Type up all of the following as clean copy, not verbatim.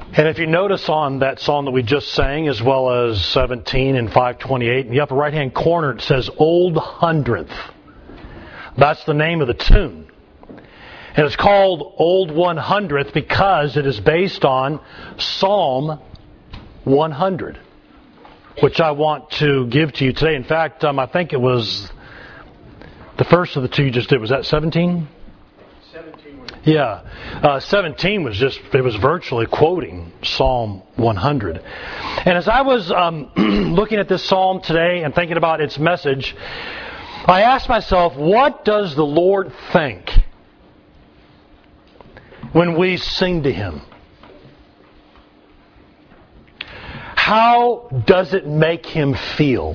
And if you notice on that psalm that we just sang, as well as 17 and 528, in the upper right-hand corner it says Old Hundredth. That's the name of the tune. And it's called Old 100th because it is based on Psalm 100, which I want to give to you today. In fact, I think it was the first of the two you just did. Was that 17? 17 was... Yeah. 17 was it was virtually quoting Psalm 100. And as I was looking at this psalm today and thinking about its message, I asked myself, what does the Lord think when we sing to Him? How does it make Him feel?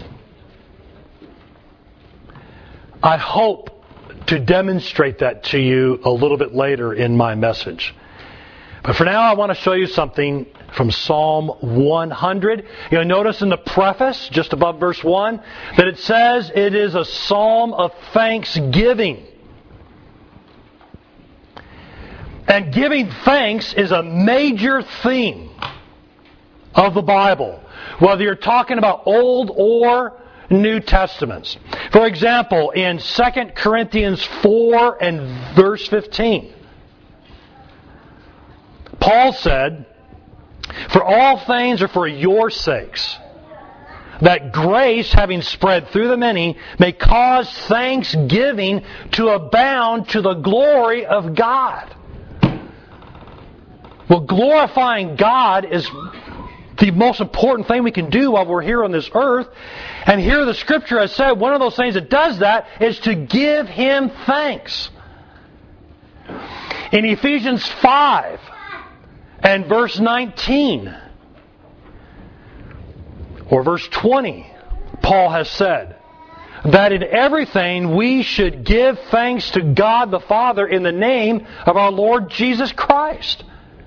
I hope to demonstrate that to you a little bit later in my message. But for now, I want to show you something from Psalm 100. You'll notice in the preface, just above verse 1, that it says it is a psalm of thanksgiving. And giving thanks is a major theme of the Bible, whether you're talking about Old or New Testaments. For example, in 2 Corinthians 4 and verse 15, Paul said, "For all things are for your sakes, that grace, having spread through the many, may cause thanksgiving to abound to the glory of God." Well, glorifying God is the most important thing we can do while we're here on this earth. And here the Scripture has said one of those things that does that is to give Him thanks. In Ephesians 5 and verse 19 or verse 20, Paul has said that in everything we should give thanks to God the Father in the name of our Lord Jesus Christ.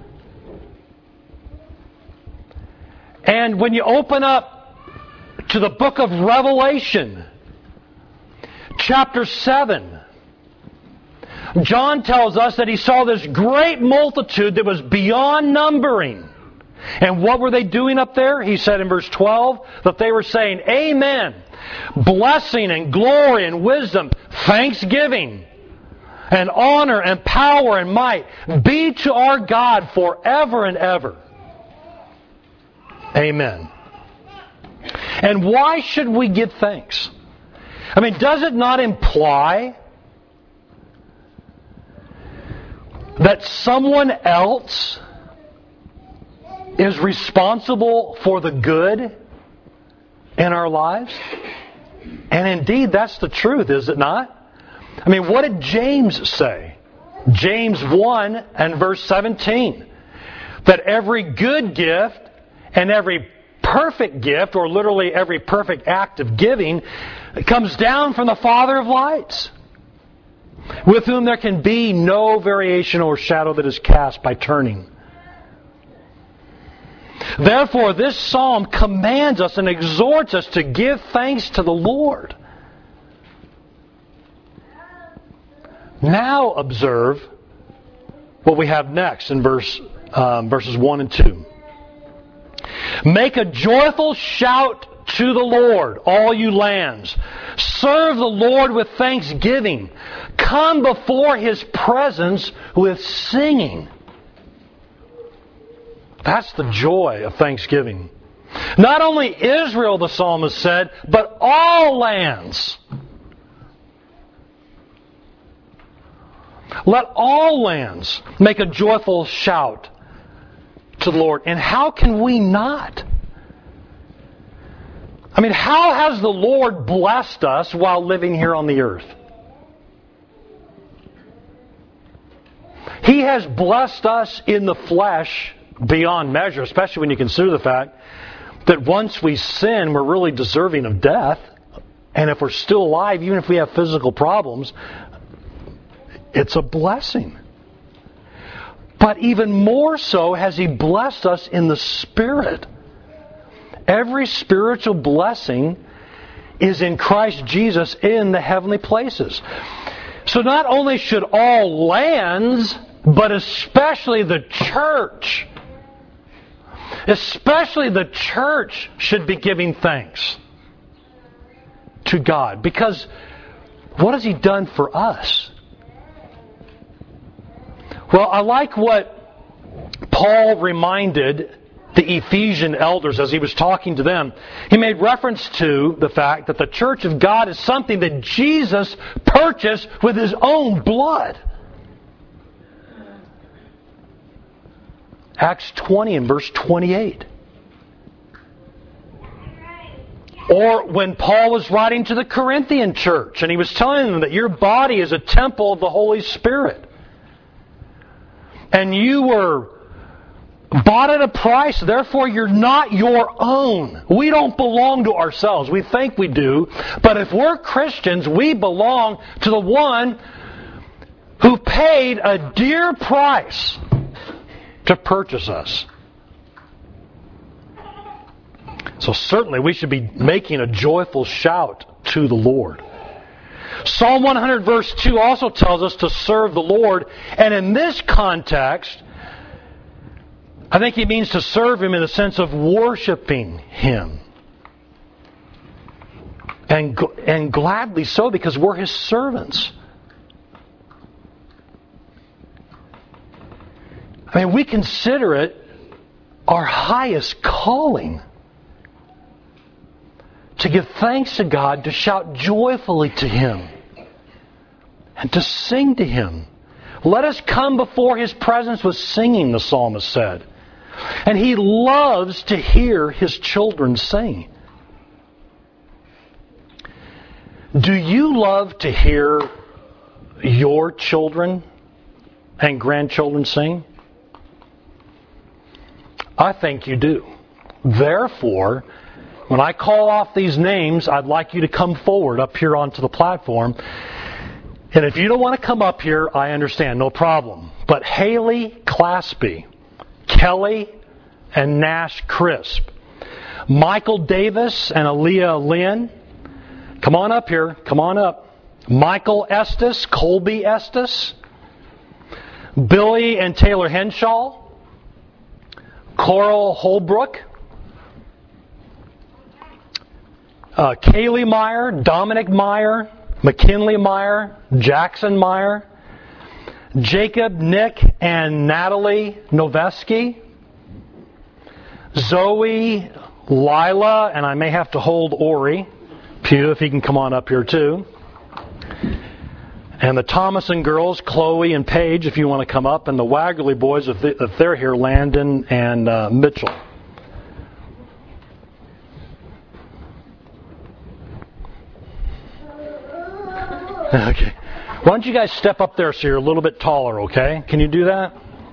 And when you open up to the book of Revelation, chapter 7, John tells us that he saw this great multitude that was beyond numbering. And what were they doing up there? He said in verse 12 that they were saying, "Amen, blessing and glory and wisdom, thanksgiving and honor and power and might be to our God forever and ever. Amen." And why should we give thanks? I mean, does it not imply that someone else is responsible for the good in our lives? And indeed, that's the truth, is it not? I mean, what did James say? James 1 and verse 17. That every good gift and every perfect gift, or literally every perfect act of giving, comes down from the Father of lights, with whom there can be no variation or shadow that is cast by turning. Therefore, this psalm commands us and exhorts us to give thanks to the Lord. Now observe what we have next in verses 1 and 2. "Make a joyful shout to the Lord, all you lands. Serve the Lord with thanksgiving. Come before His presence with singing." That's the joy of thanksgiving. Not only Israel, the psalmist said, but all lands. Let all lands make a joyful shout to the Lord. And how can we not? I mean, how has the Lord blessed us while living here on the earth? He has blessed us in the flesh beyond measure, especially when you consider the fact that once we sin, we're really deserving of death. And if we're still alive, even if we have physical problems, it's a blessing. But even more so has He blessed us in the Spirit. Every spiritual blessing is in Christ Jesus in the heavenly places. So not only should all lands, but especially the church, Especially the church should be giving thanks to God. Because what has He done for us? Well, I like what Paul reminded the Ephesian elders as he was talking to them. He made reference to the fact that the church of God is something that Jesus purchased with His own blood. Acts 20 and verse 28. Or when Paul was writing to the Corinthian church and he was telling them that your body is a temple of the Holy Spirit. And you were bought at a price, therefore you're not your own. We don't belong to ourselves. We think we do. But if we're Christians, we belong to the one who paid a dear price to purchase us. So certainly we should be making a joyful shout to the Lord. Psalm 100 verse 2 also tells us to serve the Lord. And in this context, I think it means to serve Him in the sense of worshiping Him. And gladly so, because we're His servants. I mean, we consider it our highest calling to give thanks to God, to shout joyfully to Him, and to sing to Him. Let us come before His presence with singing, the psalmist said. And He loves to hear His children sing. Do you love to hear your children and grandchildren sing? I think you do. Therefore, when I call off these names, I'd like you to come forward up here onto the platform. And if you don't want to come up here, I understand, no problem. But Haley Claspy, Kelly and Nash Crisp, Michael Davis and Aaliyah Lynn, come on up here, come on up. Michael Estes, Colby Estes, Billy and Taylor Henshaw, Coral Holbrook, Kaylee Meyer, Dominic Meyer, McKinley Meyer, Jackson Meyer, Jacob, Nick, and Natalie Noveski, Zoe, Lila, and I may have to hold Ori Pugh if he can come on up here too. And the Thomason girls, Chloe and Paige, if you want to come up, and the Waggerly boys, if they're here, Landon and Mitchell. Okay. Why don't you guys step up there so you're a little bit taller, okay? Can you do that?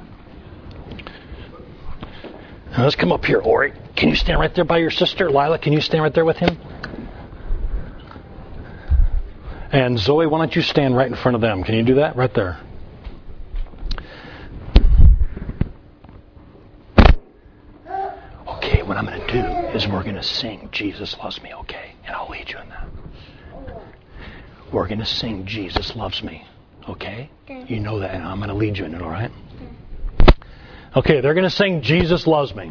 Now let's come up here, Ori. Can you stand right there by your sister? Lila, can you stand right there with him? And Zoe, why don't you stand right in front of them? Can you do that? Right there. Okay, what I'm going to do is we're going to sing Jesus Loves Me, okay? And I'll lead you in that. We're going to sing Jesus Loves Me, okay? You know that, and I'm going to lead you in it, all right? Okay, they're going to sing Jesus Loves Me.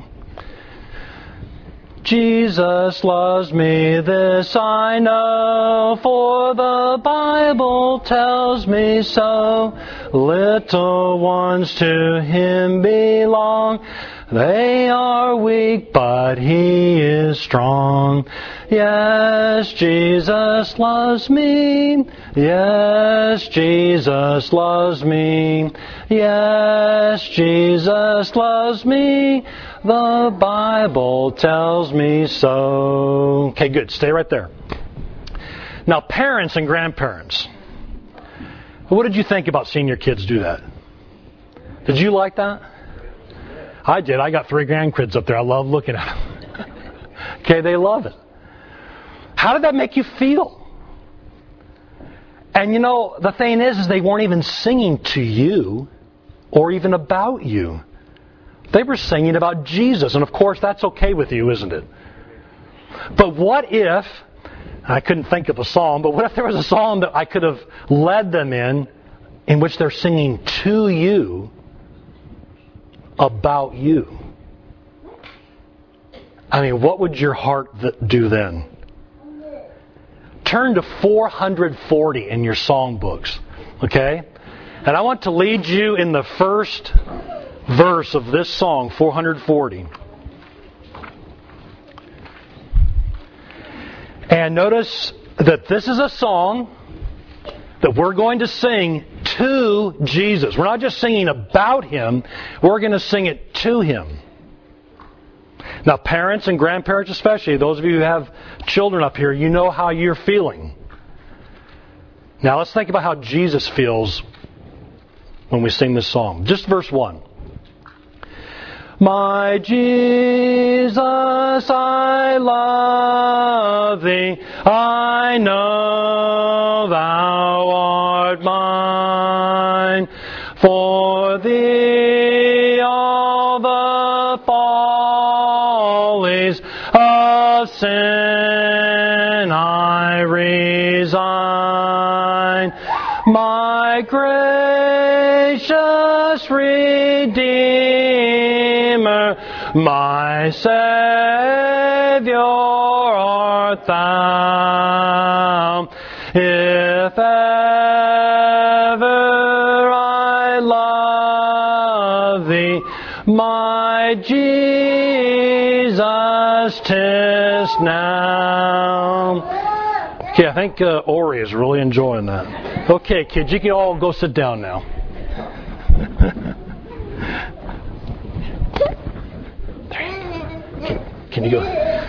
Jesus loves me, this I know, for the Bible tells me so. Little ones to Him belong. They are weak, but He is strong. Yes, Jesus loves me. Yes, Jesus loves me. Yes, Jesus loves me. The Bible tells me so. Okay, good. Stay right there. Now, parents and grandparents, what did you think about seeing your kids do that? Did you like that? I did. I got 3 grandkids up there. I love looking at them. Okay, they love it. How did that make you feel? And you know, the thing is they weren't even singing to you or even about you. They were singing about Jesus. And of course, that's okay with you, isn't it? But what if, I couldn't think of a psalm, but what if there was a psalm that I could have led them in which they're singing to you about you? I mean, what would your heart do then? Turn to 440 in your songbooks, okay? And I want to lead you in the first verse of this song, 440. And notice that this is a song that we're going to sing to Jesus. We're not just singing about Him, we're going to sing it to Him. Now, parents and grandparents especially, those of you who have children up here, you know how you're feeling. Now, let's think about how Jesus feels when we sing this song. Just verse 1. My Jesus, I love Thee, I know Thou art mine. For Thee all the follies of sin I resign. My gracious Redeemer, my Savior art Thou. If ever I love Thee, my Jesus, 'tis now. Okay, I think Ori is really enjoying that. Okay, kids, you can all go sit down now. Can you go?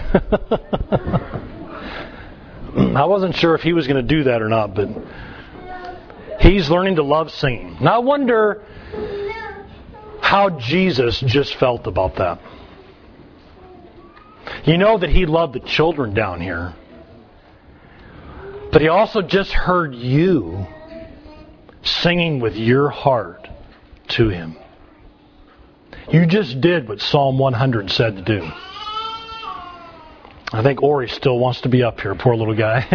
I wasn't sure if he was going to do that or not, but he's learning to love singing. Now I wonder how Jesus just felt about that. You know that He loved the children down here, but He also just heard you singing with your heart to Him. You just did what Psalm 100 said to do. I think Ori still wants to be up here, poor little guy.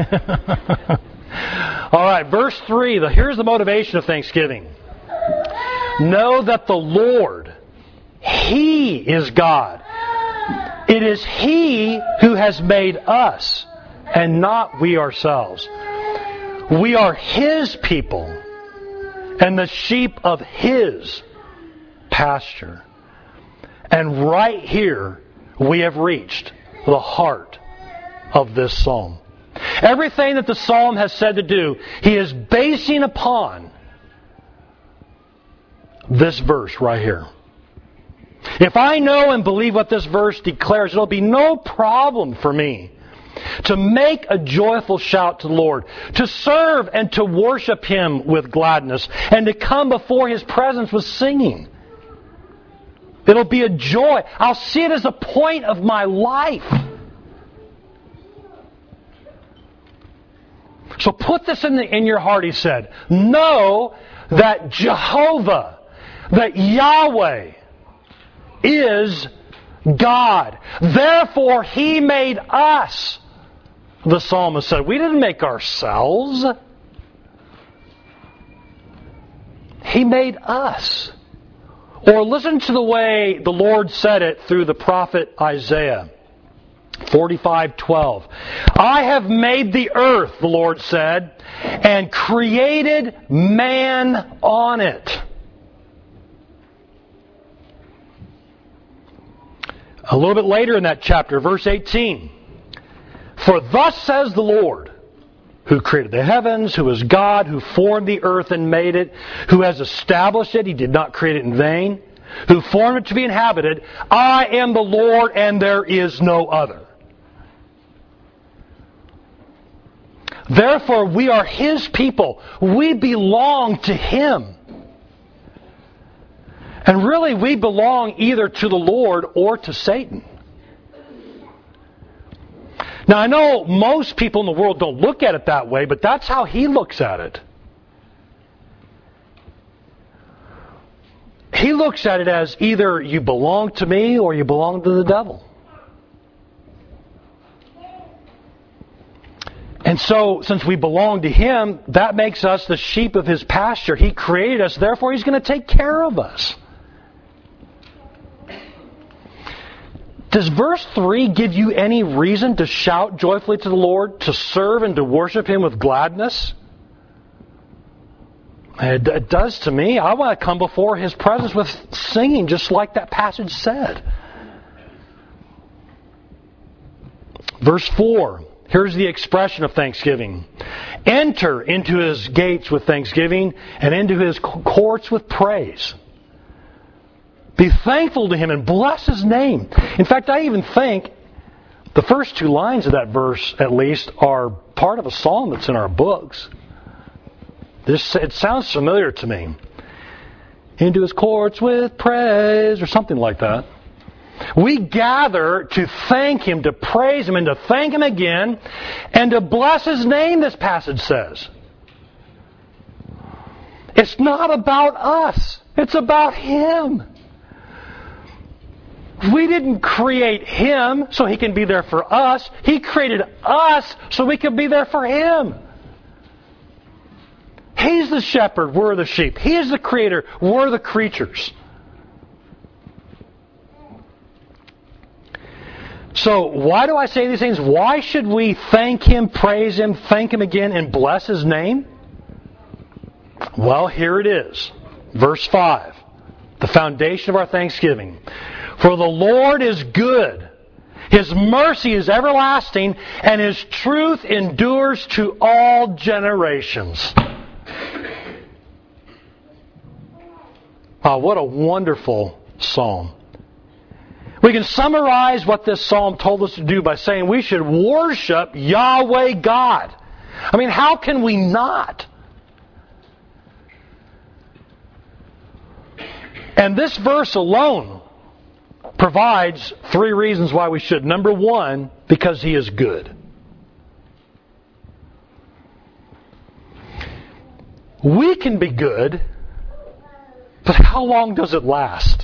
All right, verse 3. Here's the motivation of thanksgiving. Know that the Lord, He is God. It is He who has made us, and not we ourselves. We are His people, and the sheep of His pasture. And right here, we have reached the heart of this psalm. Everything that the psalm has said to do, he is basing upon this verse right here. If I know and believe what this verse declares, it'll be no problem for me to make a joyful shout to the Lord, to serve and to worship Him with gladness, and to come before His presence with singing. It'll be a joy. I'll see it as a point of my life. So put this in your heart, he said. Know that Jehovah, that Yahweh, is God. Therefore, He made us. The psalmist said, we didn't make ourselves. He made us. Or listen to the way the Lord said it through the prophet Isaiah. 45:12. I have made the earth, the Lord said, and created man on it. A little bit later in that chapter, verse 18. For thus says the Lord, who created the heavens, who is God, who formed the earth and made it, who has established it, He did not create it in vain, who formed it to be inhabited, I am the Lord and there is no other. Therefore, we are His people. We belong to Him. And really, we belong either to the Lord or to Satan. Now, I know most people in the world don't look at it that way, but that's how He looks at it. He looks at it as either you belong to me or you belong to the devil. And so, since we belong to Him, that makes us the sheep of His pasture. He created us, therefore He's going to take care of us. Does verse 3 give you any reason to shout joyfully to the Lord, to serve and to worship Him with gladness? It does to me. I want to come before His presence with singing, just like that passage said. Verse 4, here's the expression of thanksgiving. Enter into His gates with thanksgiving and into His courts with praise. Be thankful to Him and bless His name. In fact, I even think the first two lines of that verse, at least, are part of a psalm that's in our books. It sounds familiar to me. Into His courts with praise, or something like that. We gather to thank Him, to praise Him, and to thank Him again, and to bless His name, this passage says. It's not about us. It's about Him. We didn't create Him so He can be there for us. He created us so we can be there for Him. He's the shepherd, we're the sheep. He is the creator, we're the creatures. So, why do I say these things? Why should we thank Him, praise Him, thank Him again, and bless His name? Well, here it is. Verse 5. The foundation of our thanksgiving. For the Lord is good. His mercy is everlasting, and His truth endures to all generations. Oh, what a wonderful psalm. We can summarize what this psalm told us to do by saying we should worship Yahweh God. I mean, how can we not? And this verse alone provides three reasons why we should. Number one, because He is good. We can be good, but how long does it last?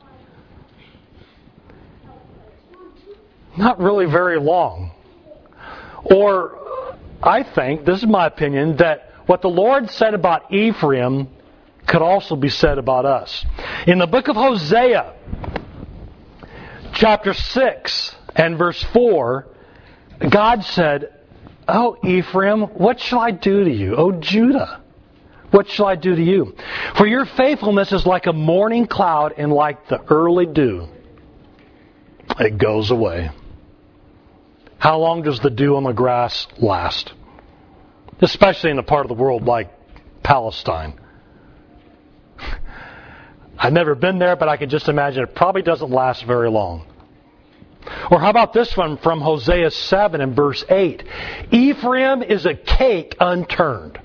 Not really very long. Or, I think, this is my opinion, that what the Lord said about Ephraim could also be said about us. In the book of Hosea, chapter 6 and verse 4, God said, "Oh, Ephraim, what shall I do to you? Oh, Judah, what shall I do to you? For your faithfulness is like a morning cloud and like the early dew. It goes away." How long does the dew on the grass last? Especially in a part of the world like Palestine. I've never been there, but I can just imagine it probably doesn't last very long. Or how about this one from Hosea 7 and verse 8? Ephraim is a cake unturned.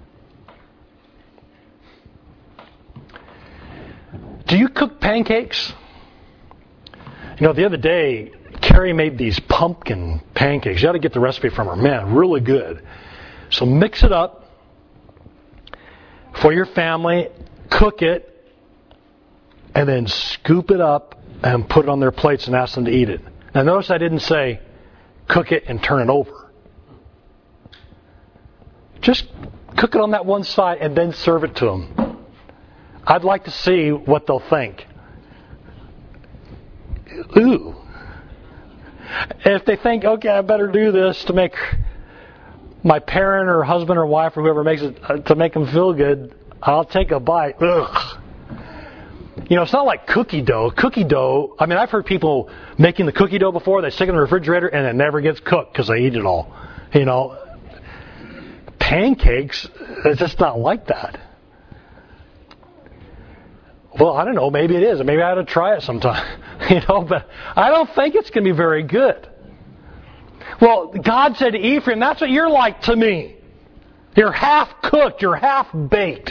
Do you cook pancakes? You know, the other day, Carrie made these pumpkin pancakes. You got to get the recipe from her. Man, really good. So mix it up for your family, cook it, and then scoop it up and put it on their plates and ask them to eat it. Now notice I didn't say cook it and turn it over. Just cook it on that one side and then serve it to them. I'd like to see what they'll think. Ooh. If they think, okay, I better do this to make my parent or husband or wife or whoever makes it, to make them feel good, I'll take a bite. Ugh. You know, it's not like cookie dough. Cookie dough, I mean, I've heard people making the cookie dough before. They stick it in the refrigerator and it never gets cooked because they eat it all. You know, pancakes, it's just not like that. Well, I don't know. Maybe it is. Maybe I ought to try it sometime. You know, but I don't think it's going to be very good. Well, God said to Ephraim, that's what you're like to me. You're half cooked. You're half baked.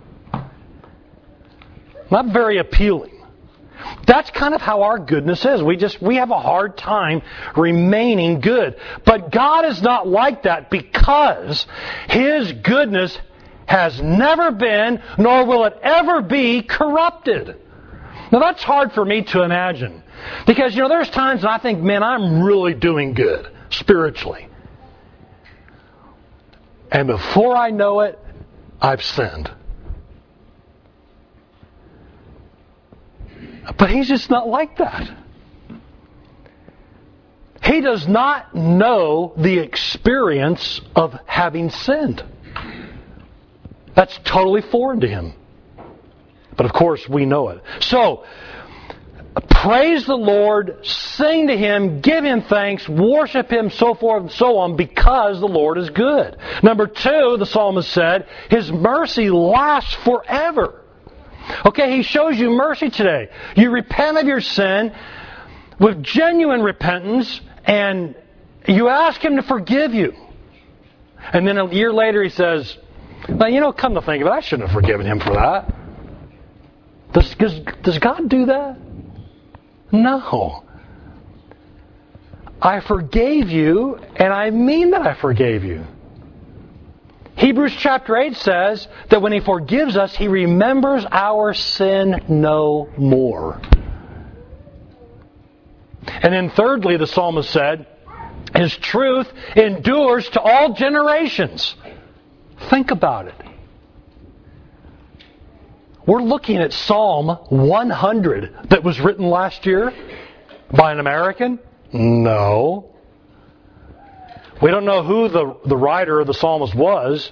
Not very appealing. That's kind of how our goodness is. We have a hard time remaining good. But God is not like that because His goodness has never been, nor will it ever be, corrupted. Now that's hard for me to imagine. Because, you know, there's times when I think, man, I'm really doing good spiritually. And before I know it, I've sinned. But He's just not like that. He does not know the experience of having sinned. That's totally foreign to him. But of course, we know it. So, praise the Lord, sing to Him, give Him thanks, worship Him, so forth and so on, because the Lord is good. Number 2, the psalmist said, His mercy lasts forever. Okay, He shows you mercy today. You repent of your sin with genuine repentance, and you ask Him to forgive you. And then a year later He says, well, come to think of it, I shouldn't have forgiven him for that. Does God do that? No. I forgave you, and I mean that I forgave you. Hebrews chapter 8 says that when He forgives us, He remembers our sin no more. And then thirdly, the psalmist said, His truth endures to all generations. Think about it. We're looking at Psalm 100 that was written last year by an American? No. We don't know who the writer of the psalmist was.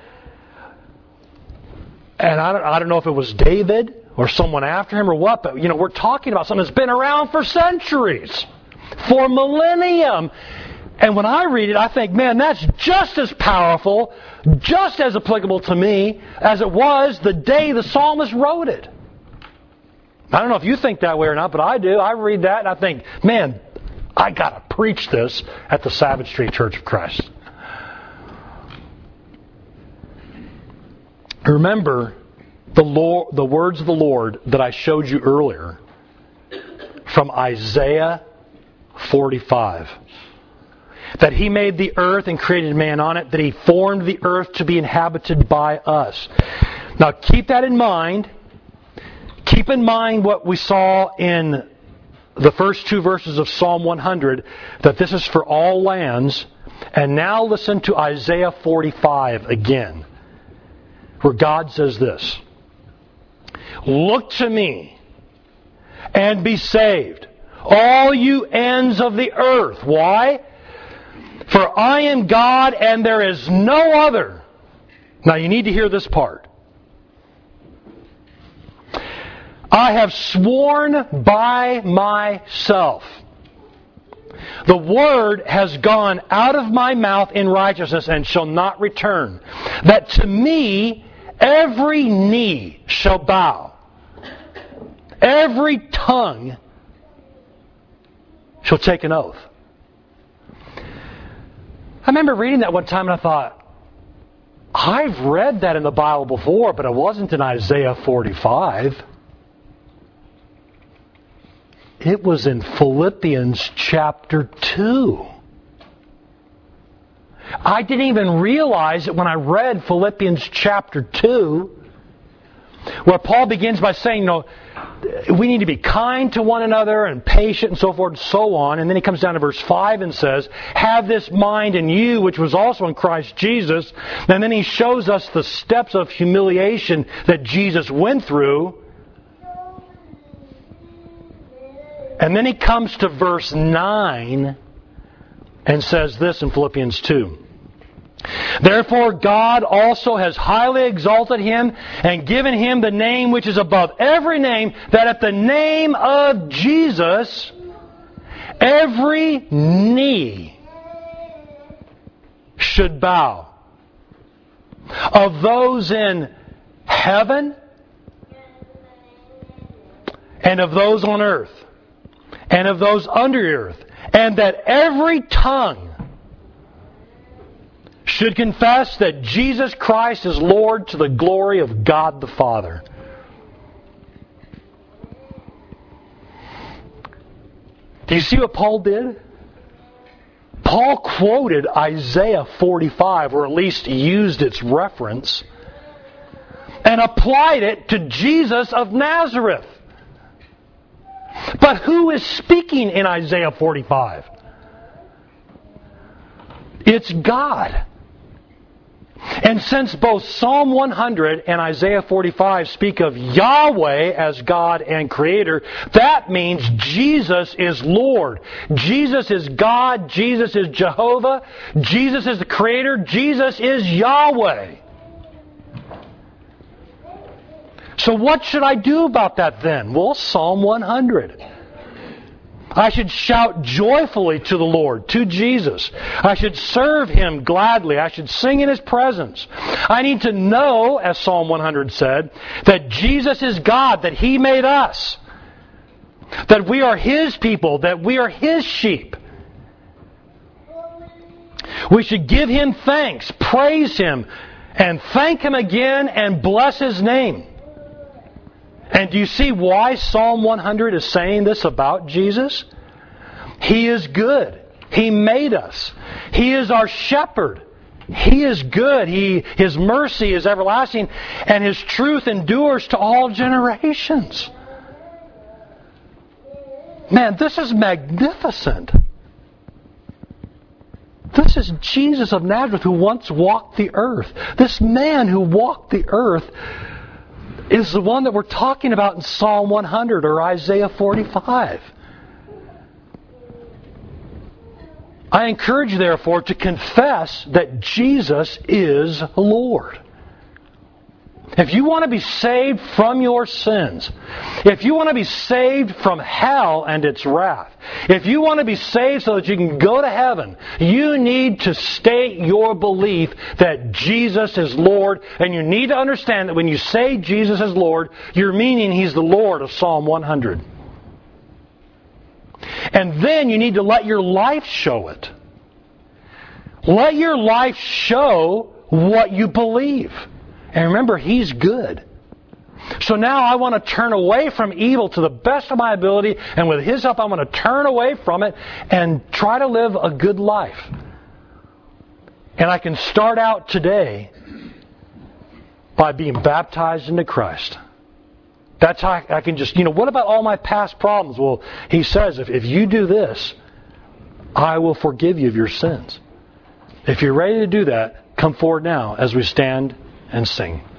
And I don't know if it was David or someone after him or what, but we're talking about something that's been around for centuries, for millennium. And when I read it, I think, man, that's just as powerful, just as applicable to me as it was the day the psalmist wrote it. I don't know if you think that way or not, but I do. I read that and I think, man, I got to preach this at the Savage Street Church of Christ. Remember the words of the Lord that I showed you earlier from Isaiah 45. That He made the earth and created man on it, that He formed the earth to be inhabited by us. Now keep that in mind. Keep in mind what we saw in the first 2 verses of Psalm 100, that this is for all lands. And now listen to Isaiah 45 again, where God says this, Look to me and be saved, all you ends of the earth. Why? For I am God and there is no other. Now you need to hear this part. I have sworn by myself. The word has gone out of my mouth in righteousness and shall not return. That to me every knee shall bow. Every tongue shall take an oath. I remember reading that one time and I thought, I've read that in the Bible before, but it wasn't in Isaiah 45. It was in Philippians chapter 2. I didn't even realize it when I read Philippians chapter 2, where Paul begins by saying, we need to be kind to one another and patient and so forth and so on. And then he comes down to verse 5 and says, have this mind in you, which was also in Christ Jesus. And then he shows us the steps of humiliation that Jesus went through. And then he comes to verse 9 and says this in Philippians 2. Therefore God also has highly exalted Him and given Him the name which is above every name, that at the name of Jesus every knee should bow, of those in heaven and of those on earth and of those under the earth, and that every tongue should confess that Jesus Christ is Lord to the glory of God the Father. Do you see what Paul did? Paul quoted Isaiah 45, or at least used its reference, and applied it to Jesus of Nazareth. But who is speaking in Isaiah 45? It's God. And since both Psalm 100 and Isaiah 45 speak of Yahweh as God and Creator, that means Jesus is Lord. Jesus is God. Jesus is Jehovah. Jesus is the Creator. Jesus is Yahweh. So what should I do about that then? Well, Psalm 100. I should shout joyfully to the Lord, to Jesus. I should serve Him gladly. I should sing in His presence. I need to know, as Psalm 100 said, that Jesus is God, that He made us. That we are His people, that we are His sheep. We should give Him thanks, praise Him, and thank Him again and bless His name. And do you see why Psalm 100 is saying this about Jesus? He is good. He made us. He is our shepherd. He is good. His mercy is everlasting, and His truth endures to all generations. Man, this is magnificent. This is Jesus of Nazareth who once walked the earth. This man who walked the earth is the one that we're talking about in Psalm 100 or Isaiah 45. I encourage you, therefore, to confess that Jesus is Lord. If you want to be saved from your sins, if you want to be saved from hell and its wrath, if you want to be saved so that you can go to heaven, you need to state your belief that Jesus is Lord, and you need to understand that when you say Jesus is Lord, you're meaning He's the Lord of Psalm 100. And then you need to let your life show it. Let your life show what you believe. And remember, He's good. So now I want to turn away from evil to the best of my ability, and with His help I want to turn away from it and try to live a good life. And I can start out today by being baptized into Christ. That's how I can just, what about all my past problems? Well, He says, if you do this, I will forgive you of your sins. If you're ready to do that, come forward now as we stand and sing.